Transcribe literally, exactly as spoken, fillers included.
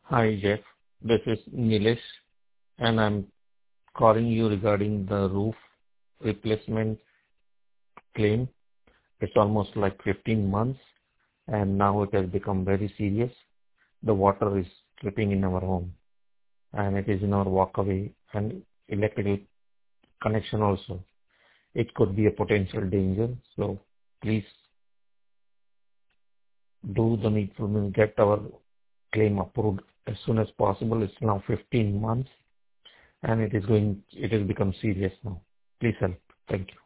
Hi, Jeff. This is Nilesh, and I'm calling you regarding the roof replacement claim. It's almost like fifteen months, and now it has become very serious. The water is dripping in our home, and it is in our walkway and electrical connection also. It could be a potential danger, so please do the needful and get our claim approved as soon as possible. It's now fifteen months, and it is going, it has become serious now. Please help. Thank you.